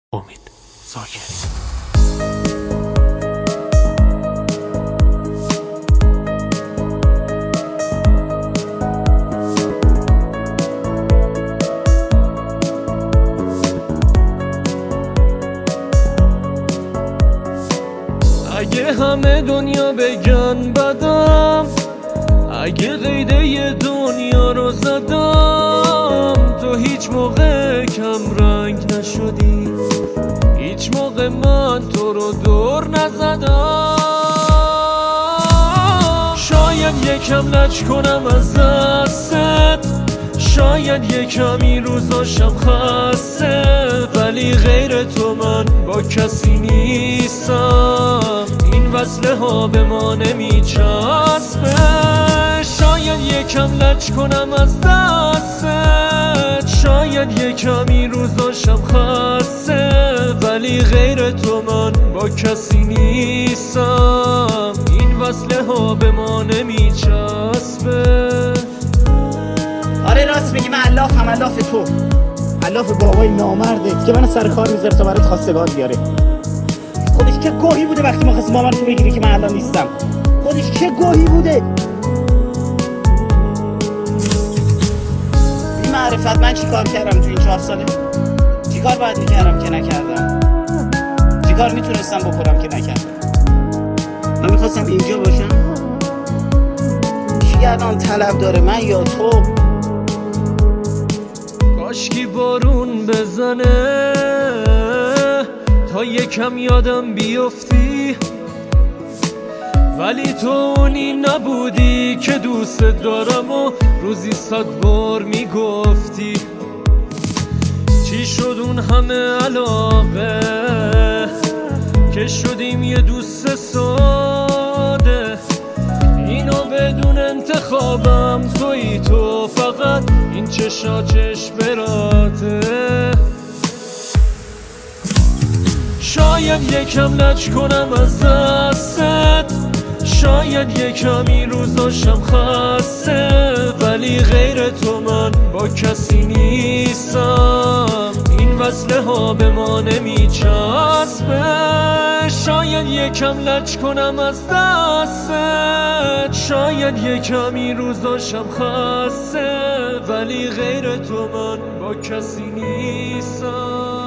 امید زاگری. اگه همه دنیا بگن بدم، اگه قیده دنیا رو زدم، تو هیچ موقع کم رنگ نشدی، هیچ موقع من تو رو دور نزدم. شاید یکم لج کنم از دستت، شاید یکمی روزاشم خسته، ولی غیر تو من با کسی نیستم، این وصله ها به ما نمیچسبه. شاید یکم لج کنم از دستت، شاید یکمی روزاشم خسته، ولی غیر تو من با کسی نیستم، این وصله ها به ما نمیچسبه. آره راست میگی، من علافم، علاف تو، علاف بابای نامرده که منو سر کار میذاره تا برات خواستگار بیاره. خودش چه گوهی بوده وقتی ما خواستیم مامان تو بگیری که من الان نیستم. خودش چه گوهی بوده. بی معرفت من چیکار کردم تو این 4 ساله؟ چیکار باید میکردم که نکردم؟ چیکار میتونستم بکنم که نکردم؟ من میخواستم اینجا باشم. کی الان طلب داره، من یا تو؟ کاشکی بارون بزنه تا یکم یادم بیفتی، ولی تو اونی نبودی که دوست دارم و روزی 100 بار میگفتی. چی شد اون همه علاقه که شدیم یه دوست ساده، اینو بدون انتخابم تویی تو، فقط این چشا چشمراته. شاید یکم لج کنم از دستت، شاید یکمی روزاشم خسته، ولی غیر تو من با کسی نیستم، این وصله ها به ما نمیچسبه. شاید یکم لج کنم از دستت، شاید یکمی روزاشم خسته، ولی غیر تو من با کسی نیستم.